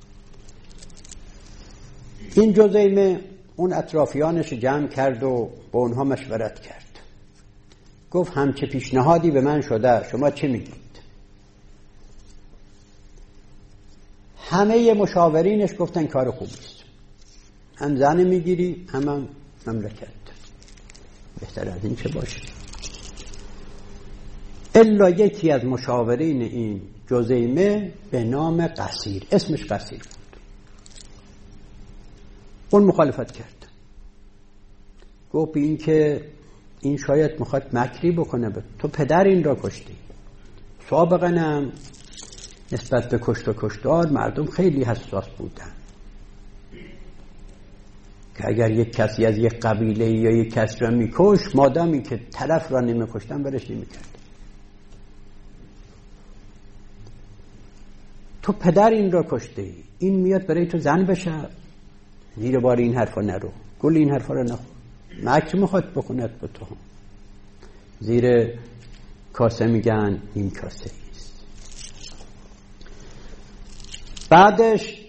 این جزیمه اون اطرافیانش جمع کرد و با اونها مشورت کرد. گفت همچه پیشنهادی به من شده، شما چه میگید؟ همه مشاورینش گفتن کار خوبی است، هم زن میگیری هم مملکت، بهتر از این چه باشه. الا یکی از مشاورین این جزیمه به نام قصیر، اسمش قصیر بود، اون مخالفت کرد. گفت این که این شاید میخواد مکری بکنه، تو پدر این را کشتی. سابقا هم نسبت به کشت و کشتار مردم خیلی حساس بودن که اگر یک کسی از یک قبیله یا یک کسی را میکش، مادامی که طرف را نمیکشتن برش نمیکرد. تو پدر این را کشتی، این میاد برای تو زن بشه، زیر بار این حرفا نرو، گل این حرفا را نخور. مکر میخواد بکند به تو، زیر کاسه میگن این کاسه ایست. بعدش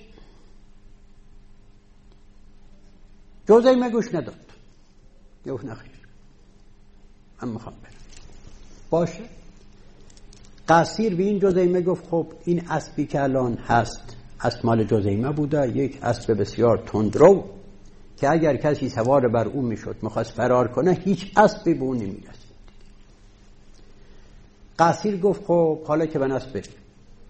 جزیمه گوش نداد، گفت نخیر من میخوام برم. باشه. قصیر به این جزیمه گفت خب این اسبی که الان هست اسب مال جزیمه بوده، یک اسب بسیار تندرو که اگر کسی سوار بر اون میشد میخواست فرار کنه هیچ اسبی به اون نمیرسید. قصیر گفت خب حالا که بنا است بریم.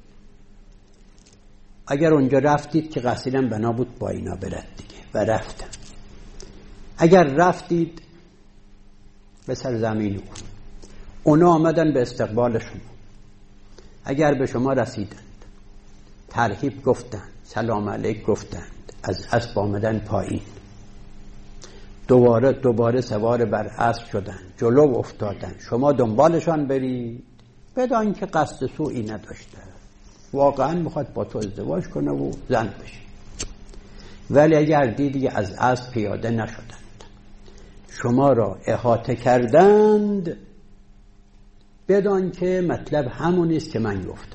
اگر اونجا رفتید که قصیرم بنا بود با اینا برد دیگه، و رفتم. اگر رفتید به سرزمین اون، اونا آمدن به استقبال شما، اگر به شما رسیدند ترحیب گفتند، سلام علیک گفتند، از اسب آمدن پایین، دوباره سوار بر اسب شدن، جلو افتادن، شما دنبالشان برید بدان که قصد سوئی نداشته، واقعا میخواد با تو ازدواج کنه و زن بشه. ولی اگر دیدی از اسب پیاده نشدند، شما را احاطه کردند، بدان که مطلب همون است که من گفتم.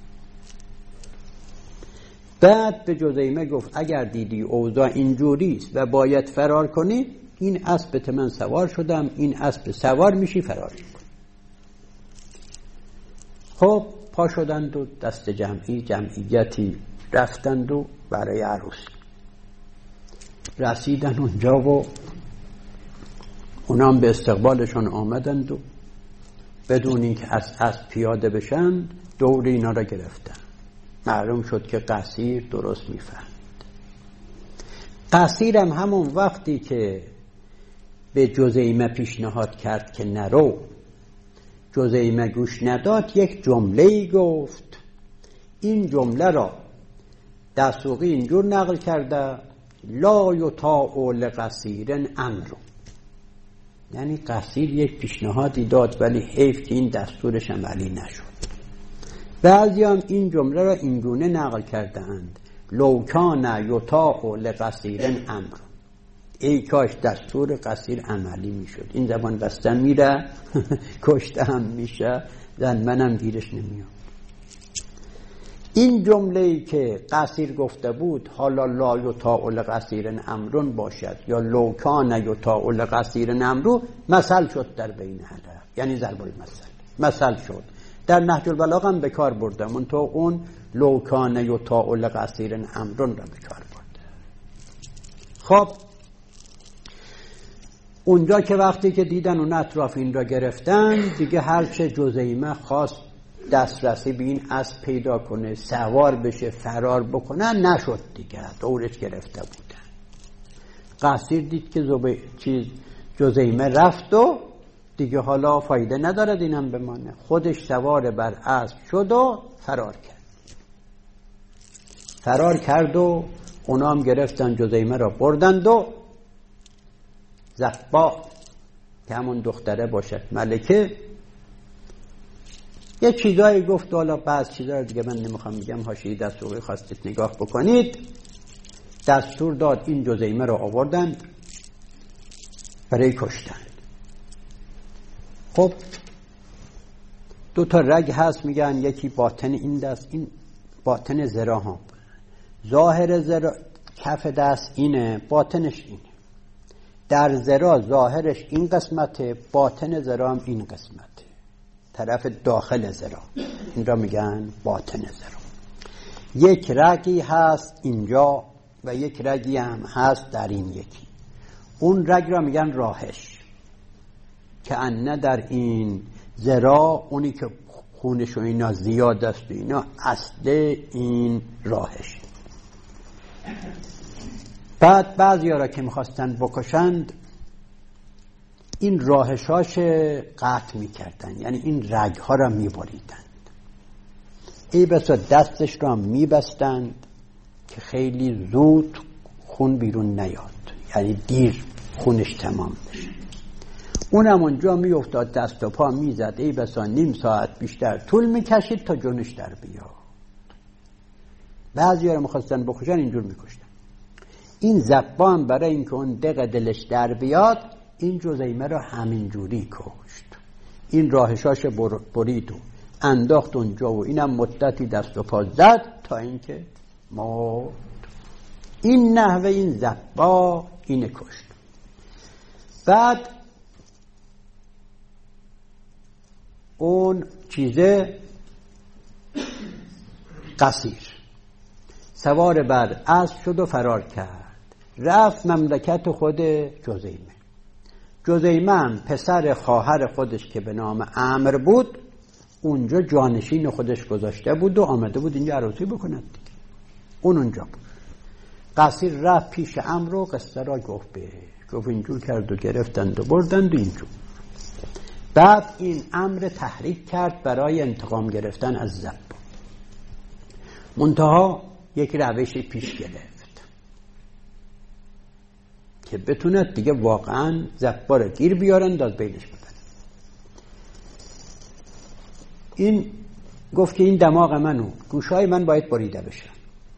بعد به جزیمه گفت اگر دیدی اوضاع اینجوری است و باید فرار کنی، این اسب من سوار شدم، این اسب سوار میشی فرار کن. خب پا شدند و دست جمعیتی رفتند و برای عروس رسیدن اونجا و اونام به استقبالشان آمدند و بدون اینکه از اسب پیاده بشن دور اینا را گرفتن. معلوم شد که قصیر درست میفهمد. قصیرم همون وقتی که به جزیمه پیشنهاد کرد که نرو، جزیمه گوش نداد، یک جمله‌ای گفت. این جمله را دسوقی اینجور نقل کرده لا یطاع لقصیر امر، یعنی قصیر یک پیشنهادی داد ولی حیف که این دستورش عملی نشد. بعضی هم این جمله را اینگونه نقل کرده اند لو کان یطاع لقصیر امر، ای کاش دستور قصیر عملی میشد. این زبان بستن میره کشته هم میشه، زن منم گیرش نمیاد. این جمله‌ای که قصیر گفته بود حالا لا یطاع لقصیر امرون باشد یا لو کان یطاع لقصیر امرو، مثل شد در بین حلق، یعنی ضرب المثل مثل شد. در نهج البلاغه هم به کار برده، منتها اون لو کان یطاع لقصیر امرون را به کار برده. خب اونجا که وقتی که دیدن اون اطراف این را گرفتن، دیگه هرچه جزیمه خواست دسترسی به این اسب پیدا کنه، سوار بشه، فرار بکنه، نشد دیگه، دورش گرفته بودن. قصیر دید که جزیمه رفت و دیگه حالا فایده ندارد اینم بمانه، خودش سوار بر اسب شد و فرار کرد و اونا هم گرفتن جزیمه را بردند و زبا که همون دختره باشد ملکه یه چیزایی گفت، حالا بعض چیزا دیگه من نمیخوام بگم، حاشیه دستوری خواستید نگاه بکنید. دستور داد این جزیمه را آوردند برای کشتن. خب دو تا رگ هست، میگن یکی باطن این دست، این باطن ذراع ها، ظاهر ذراع کف دست اینه، باطنش اینه. در ذراع ظاهرش این قسمته، باطن ذراع هم این قسمته، طرف داخل ذراع، این را میگن باطن ذراع. یک رگی هست اینجا و یک رگی هم هست در این یکی. اون رگ را میگن راهش، که انه در این ذراع اونی که خونش و اینا زیاد است و اینا اصل این راهش. بعد بعضی ها را که میخواستن بکشند این راهشاش قطع میکردن، یعنی این رگها را میبریدند. ای بسا دستش را میبستند که خیلی زود خون بیرون نیاد، یعنی دیر خونش تمام بشه. اونم اونجا میافتاد دست و پا میزد، ای بسا نیم ساعت بیشتر طول میکشید تا جونش در بیاد. بعضی ها را میخواستن بکشن اینجور میکشتن. این زبان برای اینکه اون دق دلش در بیاد این جزیمه را همین جوری کشت. این راهشاش برید و انداخت اونجا و اینم مدتی دست و پا زد تا اینکه مرد. این نحوه این زبا اینه کشت. بعد اون چیزه قصیر سوار بر اسب شد و فرار کرد، رفت مملکت خود جزیمه. جزیمه هم پسر خواهر خودش که به نام عمرو بود اونجا جانشین خودش گذاشته بود و آمده بود اینجا عروسی بکند دیگه. اون اونجا بود. قصیر رفت پیش عمرو و قصه را گفت اینجور کرد و گرفتند و بردند و اینجور. بعد این امر تحریک کرد برای انتقام گرفتن از زبا. منتها یک روشی پیش گرفت که بتوند دیگه واقعا زبا را گیر بیارند از بینش ببرند. این گفت که این دماغ منو، گوشای من باید بریده بشن.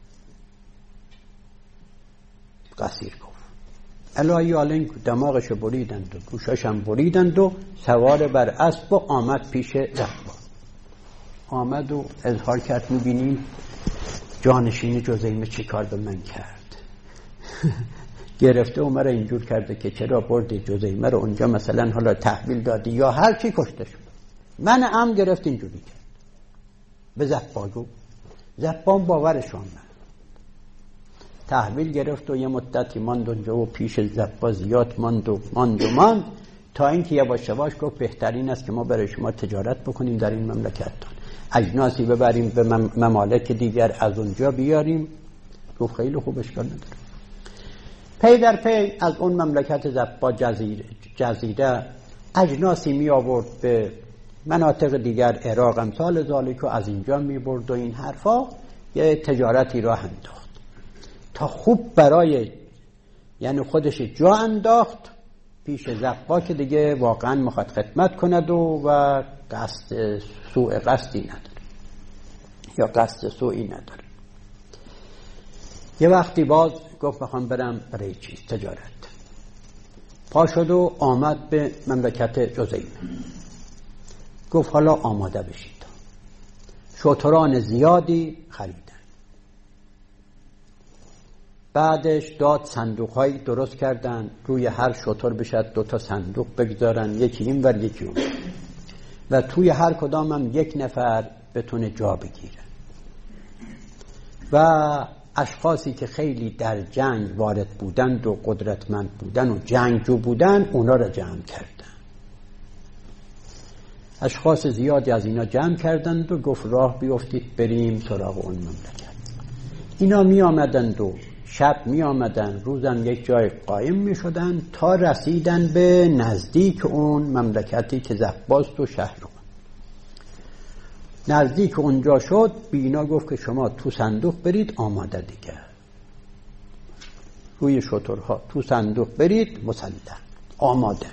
قصیر گفت الهی آلین دماغشو بریدند و گوشاشم بریدند و سوار بر اسب و آمد پیش زبا. آمد و اظهار کرد میبینیم جانشین جزیمه چی کار به من کرد. گرفته و مرا اینجور کرده که چرا بردی جزیمه رو اونجا، مثلا حالا تحویل دادی یا هر چی، کشته شد. من گرفت اینجوری کرد. به زبا گفت. زبا باورش آمد، تحویل گرفت و یه مدتی ماند اونجا و پیش زبا زیاد ماند تا اینکه یواش یواش گفت بهترین است که ما برای شما تجارت بکنیم در این مملکت، اجناسی ببریم به ممالک دیگر از اونجا بیاریم. گفت خیلی خوب، اشکال نداره. پی در پی از اون مملکت زبا جزیره اجناسی می آورد به مناطق دیگر، عراق امثال ذالک، و از اینجا می برد و این حرفا، یه تجارتی راه انداخت تا خوب برای یعنی خودش جا انداخت پیش زبا که دیگه واقعا میخواد خدمت کند و قصد قصدی نداره یا قصد سوئی نداره. یه وقتی باز گفت بخوام برم برای تجارت. پا شد و آمد به مملکت جزیمه. گفت حالا آماده بشید. شتران زیادی خریدن. بعدش داد صندوق‌هایی درست کردن، روی هر شتر بشد 2 تا صندوق بگذارن، یکی این ور یکی اون، و توی هر کدام هم 1 نفر بتونه جا بگیره. و اشخاصی که خیلی در جنگ وارد بودند و قدرتمند بودن و جنگجو بودن، اونا را جمع کردن. اشخاص زیادی از اینا جمع کردند و گفت راه بیفتید بریم سراغ اون مملکت. اینا می آمدند و شب می آمدن، روزم یک جای قایم می شدن تا رسیدن به نزدیک اون مملکتی که زباست و شهر. نزدیک اونجا شد، بینا گفت که شما تو صندوق برید آماده دیگه، روی شترها تو صندوق برید مسلح آماده.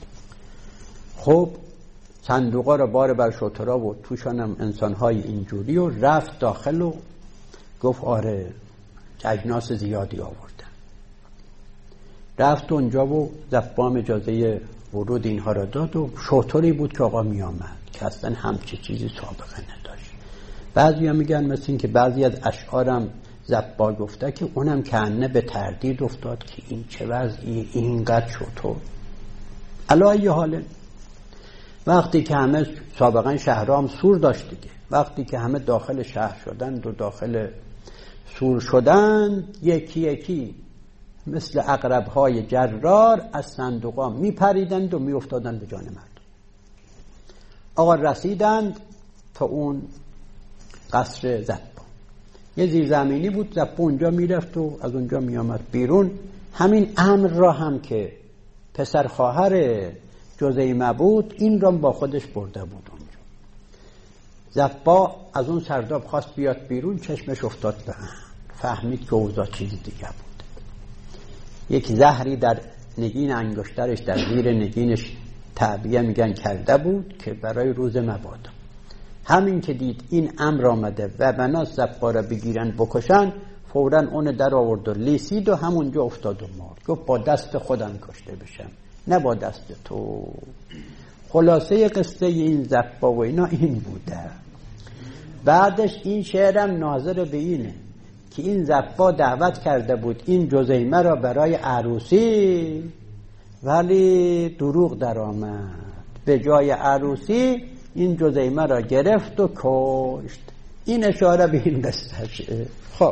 خب صندوقا رو بار بر شترها و توشان هم انسانهای اینجوری، و رفت داخل و گفت آره اجناس زیادی آوردن. رفت اونجا و زبام اجازه ورود اینها را داد و شتری بود که آقا می آمد که اصلا همچه چیزی سابقه نداشت. بعضی ها میگن مثل این که بعضی از اشعارم زبا گفته که اونم کنه به تردید افتاد که این چه وضعیه، اینقدر شتر. علی حاله وقتی که همه سابقا شهرام سور داشت دیگه، وقتی که همه داخل شهر شدند و داخل سور شدند، یکی یکی مثل عقرب‌های جرار از صندوقا میپریدند و میافتادند به جان مردم. آقا رسیدند تا اون قصر زبا. یه زیرزمینی بود، زبا اونجا میرفت و از اونجا میامد بیرون. همین امر را هم که پسر خواهر جزیمه بود، این را با خودش برده بود اونجا. زبا از اون سرداب خواست بیاد بیرون، چشمش افتاد به هم، فهمید که اوضاع چیزی دیگه بود. یک زهری در نگین انگشترش، در زیر نگینش تعبیه میگن کرده بود که برای روز مبادا. همین که دید این امر آمده و بناس زبا را بگیرن بکشن، فوراً اون در آورد و لیسید و همونجا افتاد و مرد. گفت با دست خودم کشته بشم نه با دست تو. خلاصه قصه این زبا و اینا این بوده. بعدش این شعرم ناظر به اینه که این زبا دعوت کرده بود این جزیمه را برای عروسی، ولی دروغ در آمد. به جای عروسی این جزیمه را گرفت و کشت. این اشاره به این قصه. خب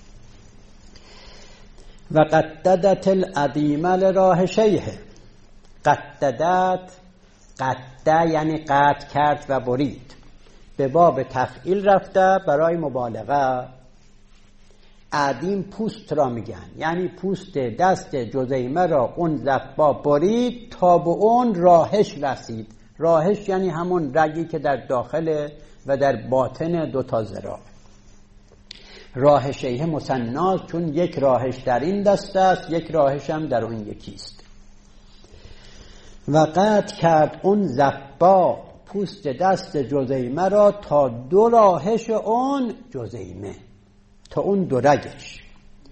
و قددت العدیم لراه شیه. قددت، قده یعنی قطع کرد و برید، به باب تفعیل رفته برای مبالغه. عدیم پوست را میگن، یعنی پوست دست جزیمه را اون زبا برید تا به اون راهش رسید. راهش یعنی همون رگی که در داخل و در باطن 2 تا ذراع. راه شیه مثناست، چون یک راهش در این دست است، یک راهش هم در اون یکیست. و قطع کرد اون زبا پوست دست جزیمه را تا 2 راهش اون جزیمه، تا اون 2 رگش.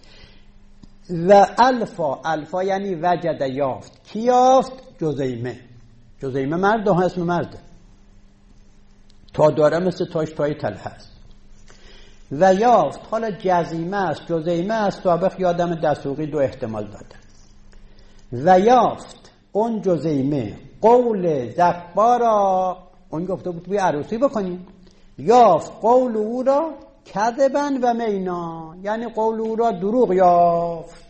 و الفا یعنی وجد یافت. کی یافت؟ جزیمه. جزیمه مرد ها، اسم مرده، تا داره مثل تاش تای تله هست. و یافت، حالا جزیمه است جزیمه است، سابق یادم دسوقی 2 احتمال داده. و یافت اون جزیمه قول زبا را، اون گفته بود بی عروسی بکنیم، یافت قول او را کذبا و مینا، یعنی قول او را دروغ یافت.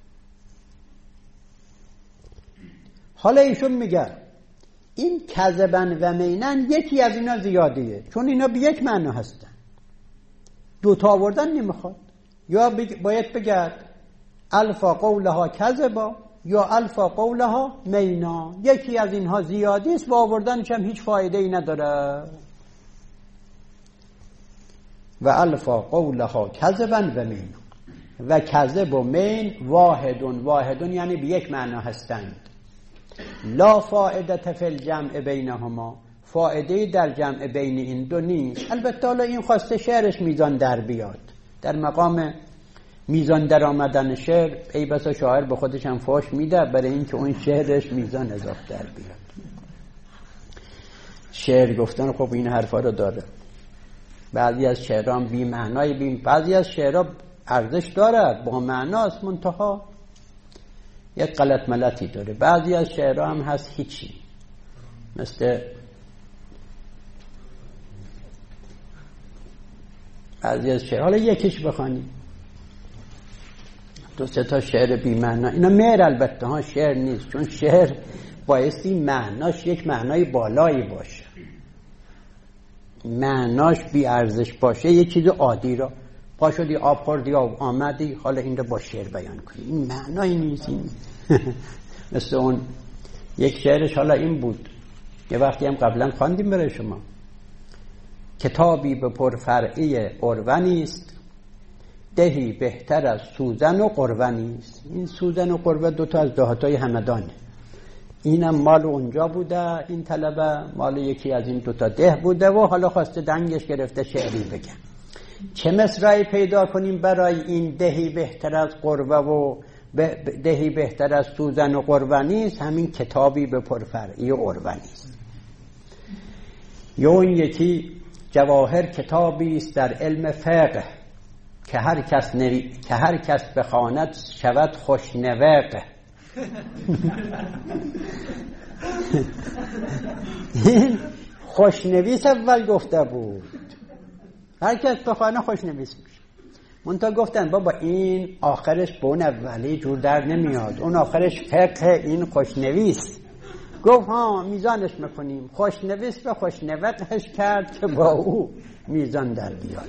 حالا ایشون میگه این کذبا و مینن یکی از اینا زیادیه، چون اینا به یک معنا هستن. 2 تا آوردن نمیخواد، یا باید بگرد الفا قولها کذبا یا الفا قولها مینا. یکی از اینها زیادی است و آوردنش هم هیچ فایده ای نداره. و الفا قولها کذبا و مینا. و کذب و مین واحدون یعنی به یک معنا هستند. لا فائده فی الجمع بینهما، فائده در جمع بین این 2 نیست. البته حالا این خواسته شعرش میزان در بیاد، در مقام میزان در آمدن شعر ای بسا شاعر به خودش هم فاش میده برای اینکه اون شعرش میزان اضافه در بیاد. شعر گفتن خب این حرفا رو داره. بعضی از شعرها بی معنای بعضی از شعرها ارزش دارد، با معناست، منتها یک غلط ملتی داره. بعضی از شعرها هم هست هیچی، مثل بعضی از شعر، حالا یکیش بخوانیم، دو سه تا شعر بی معنا. اینا مهر البته ها، شعر نیست، چون شعر بایستی معناش یک معنای بالایی باشه، معناش بی ارزش باشه، یک چیز عادی را پا شدی آب خوردی آب آمدی، حالا این رو با شعر بیان کنی، این معنایی نیست. این مثل اون یک شعرش حالا این بود، یه وقتی هم قبلا خواندیم برای شما، کتابی به پرفرعی قرونی است، دهی بهتر از سوزن و قرونی است. این سوزن و قرون دوتا از دهاتای همدانه، اینم مال اونجا بوده، این طلبه مال یکی از این دوتا ده بوده و حالا خواسته دنگش گرفته شعری بگم. چه مصرعی پیدا کنیم برای این دهی بهتر از قربه و دهی بهتر از سوزن و قربانی است؟ همین کتابی به پرفرعی قربانی است. یا اون یکی جواهر کتابی است در علم فقه، که هر کس بخواند شود خوشنوق. این خوشنویس اول گفته بود، هر کس بخواند خوشنویس میشه. منتها گفتن بابا این آخرش به اون اولی جور در نمیاد، اون آخرش فقه، این خوشنویس. گفت ها میزانش میکنیم، خوشنویس به خوشنوقش کرد که با او میزان در بیاد.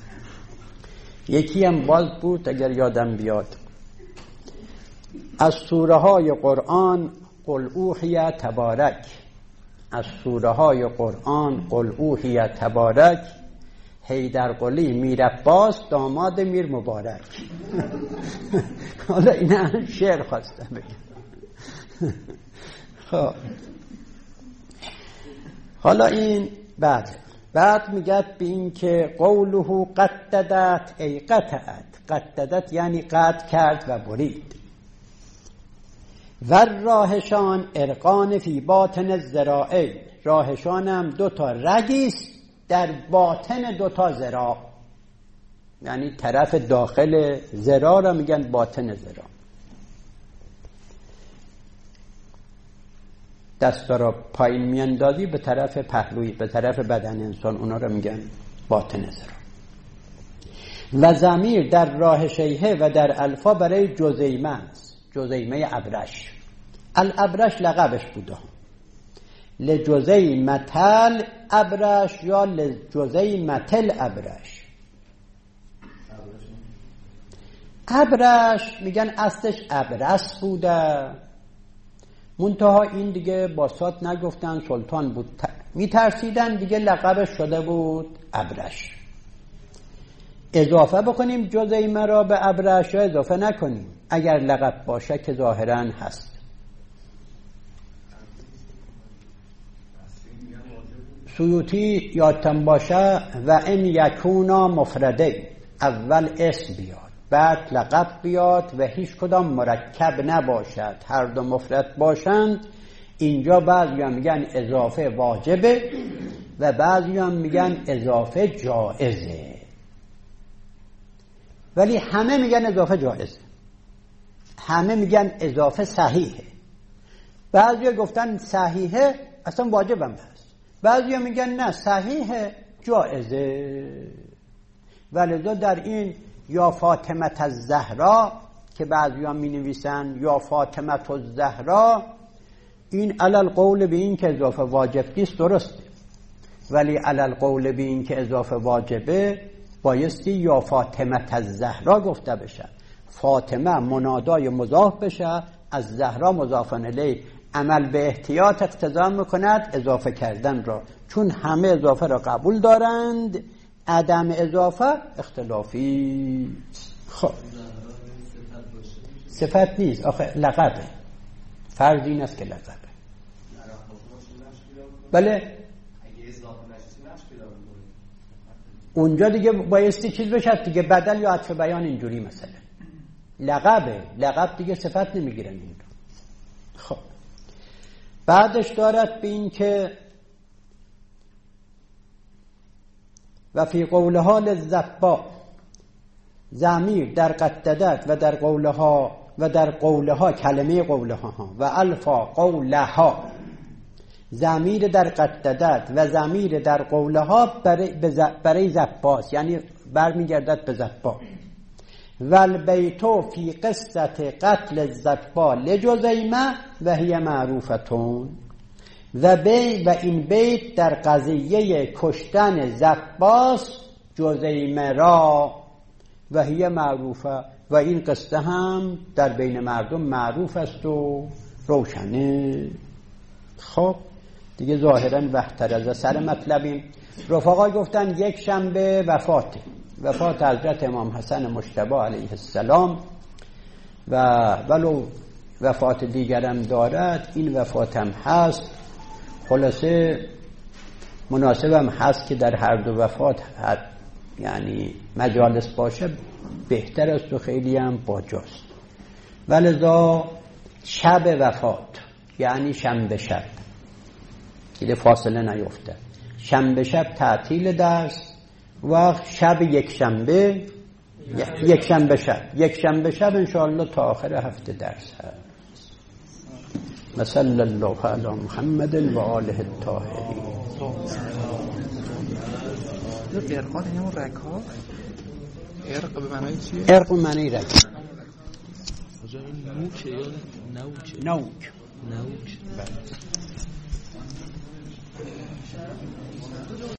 یکی هم باز بود اگر یادم بیاد، از سوره های قرآن قل اوحی تبارک، از سوره های قرآن قل اوحی تبارک، حیدر قلی میر عباس داماد میر مبارک. حالا این شعر خواستم بگم. خب حالا این بعد میگه به این که قوله قددت ای قطعت، قددت یعنی قطع کرد و برید. و راهشان ارقان فی باطن الذراعین، راهشان هم دوتا رگیست در باطن دوتا ذراع، یعنی طرف داخل ذراع را میگن باطن ذراع. دستا را پایین میاندازی به طرف پهلوی، به طرف بدن انسان، اونا را میگن باطن ذراع. و ضمیر در راه شیهه و در الفا برای جزیمه است، جزیمه ابرش. الابرش لقبش بوده، لجزیمتل ابرش یا لجزیمتل ابرش. ابرش میگن اصلش ابرس بوده، منتها این دیگه باسات نگفتن، سلطان بود میترسیدن دیگه، لقبش شده بود ابرش. اضافه بکنیم جزیمه را به ابرش یا اضافه نکنیم؟ اگر لقب باشه که ظاهرا هست. سیوطی یادتن باشه و ان یکونا مفرده، اول اسم بیاد بعد لقب بیاد و هیچ کدام مرکب نباشد، هر دو مفرد باشند. اینجا بعضی هم میگن اضافه واجبه و بعضی هم میگن اضافه جائزه، ولی همه میگن اضافه جائزه، همه میگن اضافه صحیحه. بعضی گفتن صحیحه اصلا واجبم هست، بعضی میگن نه صحیحه جائزه. ولذا در این یا فاطمه الزهرا که بعضی ها می نویسن یا فاطمه الزهرا، این علل قول به این که اضافه واجب نیست درسته، ولی علل قول به این که اضافه واجبه بایستی یا فاطمه الزهرا گفته بشه، فاطمه منادای مضاف بشه، از زهرا مضاف الیه. عمل به احتیاط اقتضا میکند اضافه کردن را، چون همه اضافه را قبول دارند، عدم اضافه اختلافی. خب صفت نیست آخه، لقبه، فرض این است که لقبه. بله اونجا دیگه بایستی چیز بشه دیگه، بدل یا عطف بیان اینجوری مثلا. لقبه، لقب دیگه صفت نمیگیرن اینجا. خب بعدش دارد به این که و فی قولها للزبا، ضمیر در قددت و در قولها کلمه قولها و الفا قولها، ضمیر در قددت و ضمیر در قولها برای زباست، یعنی برمیگردد به زبا. و البیتو فی قصه قتل الزبا لجزیمه و هی معروفتون، و این بیت در قضیه کشتن زباس جزیمه را، و هی معروفه، و این قصه هم در بین مردم معروف است و روشنه. خب دیگه ظاهرا بهتر از سر مطلبیم. رفقا گفتن یک شنبه وفات حضرت امام حسن مجتبی علیه السلام، و ولو وفات دیگرم دارد این وفات هم هست. خلاصه مناسبم هست که در هر دو وفات یعنی مجالس باشه بهتر است و خیلی هم باجاست. ولذا شب وفات یعنی شنبه شب، دیگه فاصله نیفته، شنبه شب تعطیل درس و شب یک شنبه شب انشاءالله تا آخر هفته درس هست. صلی الله علی محمد و آله الطاهرین. ارقاد همون رک‌ها، ارق به معنای چیه؟ ارق به معنای رک. کجا این نوکه یا نوکه؟ نوک. بله.